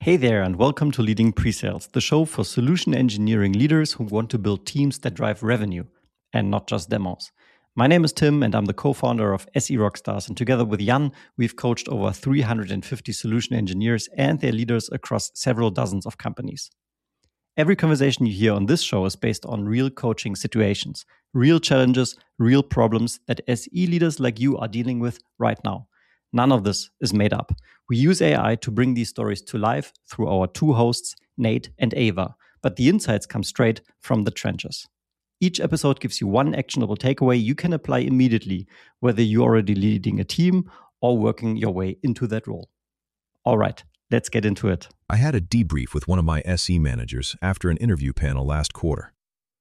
Hey there, and welcome to Leading Presales, the show for solution engineering leaders who want to build teams that drive revenue and not just demos. My name is Tim, and I'm the co-founder of SE Rockstars. And together with Jan, we've coached over 350 solution engineers and their leaders across several dozens of companies. Every conversation you hear on this show is based on real coaching situations, real challenges, real problems that SE leaders like you are dealing with right now. None of this is made up. We use AI to bring these stories to life through our two hosts, Nate and Ava, but the insights come straight from the trenches. Each episode gives you one actionable takeaway you can apply immediately, whether you're already leading a team or working your way into that role. All right, let's get into it. I had a debrief with one of my SE managers after an interview panel last quarter.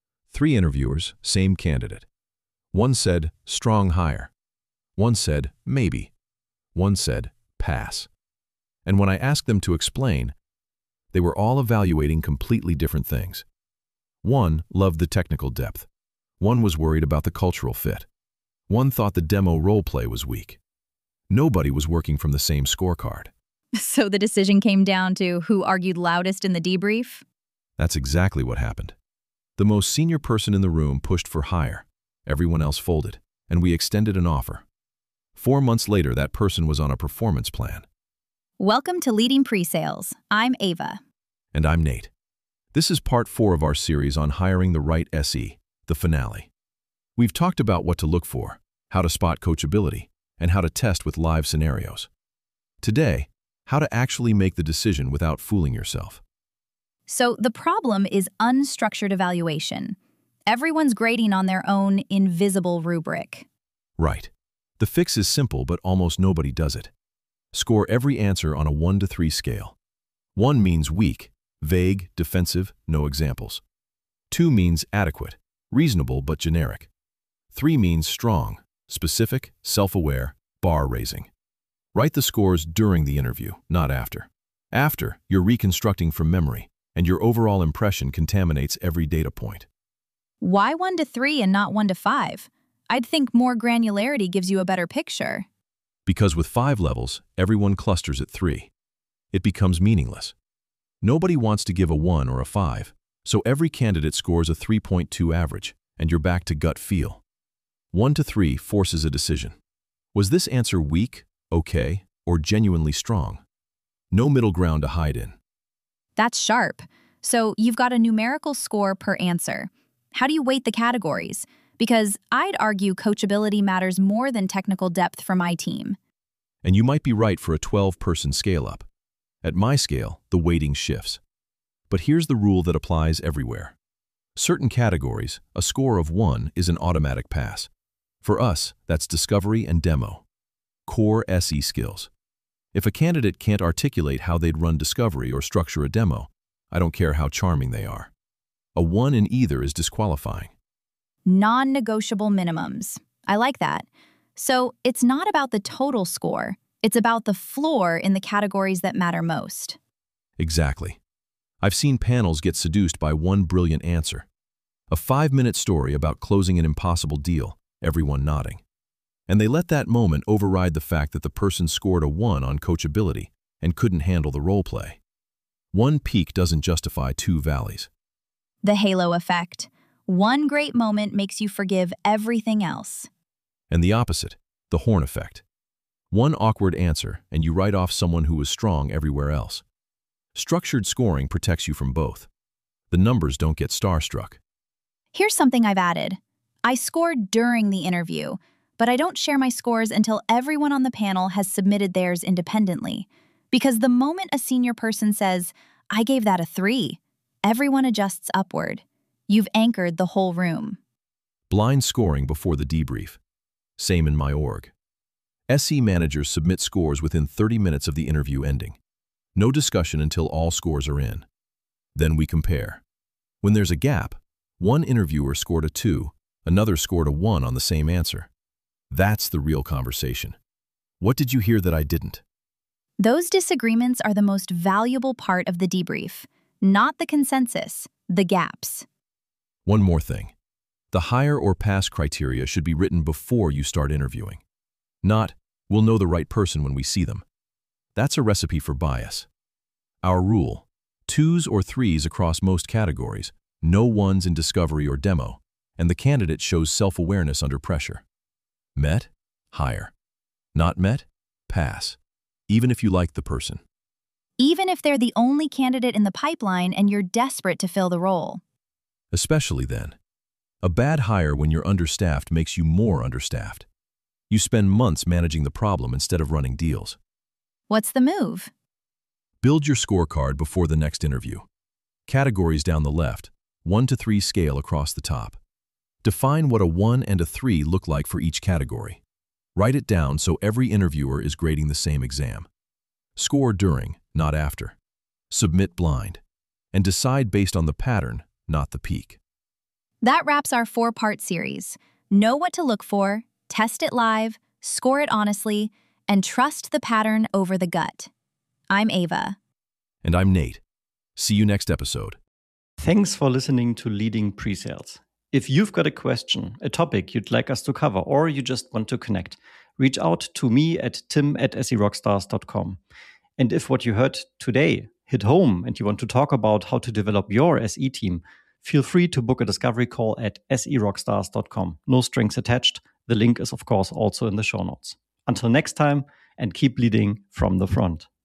3 interviewers, same candidate. One said, strong hire. One said, maybe. One said, pass. And when I asked them to explain, they were all evaluating completely different things. One loved the technical depth. One was worried about the cultural fit. One thought the demo roleplay was weak. Nobody was working from the same scorecard. So the decision came down to who argued loudest in the debrief? That's exactly what happened. The most senior person in the room pushed for hire. Everyone else folded, and we extended an offer. 4 months later, that person was on a performance plan. Welcome to Leading Presales. I'm Ava. And I'm Nate. This is part 4 of our series on hiring the right SE, the finale. We've talked about what to look for, how to spot coachability, and how to test with live scenarios. Today, how to actually make the decision without fooling yourself. So the problem is unstructured evaluation. Everyone's grading on their own invisible rubric. Right. The fix is simple, but almost nobody does it. Score every answer on a 1 to 3 scale. 1 means weak, vague, defensive, no examples. 2 means adequate, reasonable but generic. 3 means strong, specific, self-aware, bar-raising. Write the scores during the interview, not after. After, you're reconstructing from memory, and your overall impression contaminates every data point. Why 1 to 3 and not 1 to 5? I'd think more granularity gives you a better picture. Because with 5 levels, everyone clusters at 3. It becomes meaningless. Nobody wants to give a 1 or a 5, so every candidate scores a 3.2 average, and you're back to gut feel. 1 to 3 forces a decision. Was this answer weak, okay, or genuinely strong? No middle ground to hide in. That's sharp. So you've got a numerical score per answer. How do you weight the categories? Because I'd argue coachability matters more than technical depth for my team. And you might be right for a 12-person scale-up. At my scale, the weighting shifts. But here's the rule that applies everywhere. Certain categories, a score of 1 is an automatic pass. For us, that's discovery and demo. Core SE skills. If a candidate can't articulate how they'd run discovery or structure a demo, I don't care how charming they are. A 1 in either is disqualifying. Non-negotiable minimums. I like that. So it's not about the total score. It's about the floor in the categories that matter most. Exactly. I've seen panels get seduced by one brilliant answer. A 5-minute story about closing an impossible deal, everyone nodding. And they let that moment override the fact that the person scored a 1 on coachability and couldn't handle the role play. 1 peak doesn't justify 2 valleys. The halo effect. 1 great moment makes you forgive everything else. And the opposite, the horn effect. 1 awkward answer, and you write off someone who was strong everywhere else. Structured scoring protects you from both. The numbers don't get starstruck. Here's something I've added. I scored during the interview, but I don't share my scores until everyone on the panel has submitted theirs independently. Because the moment a senior person says, I gave that a 3, everyone adjusts upward. You've anchored the whole room. Blind scoring before the debrief. Same in my org. SE managers submit scores within 30 minutes of the interview ending. No discussion until all scores are in. Then we compare. When there's a gap, one interviewer scored a 2, another scored a 1 on the same answer. That's the real conversation. What did you hear that I didn't? Those disagreements are the most valuable part of the debrief, not the consensus, the gaps. One more thing. The hire or pass criteria should be written before you start interviewing. Not, we'll know the right person when we see them. That's a recipe for bias. Our rule: 2s or 3s across most categories, no 1s in discovery or demo, and the candidate shows self-awareness under pressure. Met? Hire. Not met? Pass. Even if you like the person. Even if they're the only candidate in the pipeline and you're desperate to fill the role. Especially then. A bad hire when you're understaffed makes you more understaffed. You spend months managing the problem instead of running deals. What's the move? Build your scorecard before the next interview. Categories down the left, 1 to 3 scale across the top. Define what a 1 and a 3 look like for each category. Write it down so every interviewer is grading the same exam. Score during, not after. Submit blind. And decide based on the pattern, not the peak. That wraps our 4-part series. Know what to look for, test it live, score it honestly, and trust the pattern over the gut. I'm Ava. And I'm Nate. See you next episode. Thanks for listening to Leading Presales. If you've got a question, a topic you'd like us to cover, or you just want to connect, reach out to me at tim@serockstars.com. And if what you heard today hit home and you want to talk about how to develop your SE team, feel free to book a discovery call at serockstars.com. No strings attached. The link is, of course, also in the show notes. Until next time, and keep leading from the front.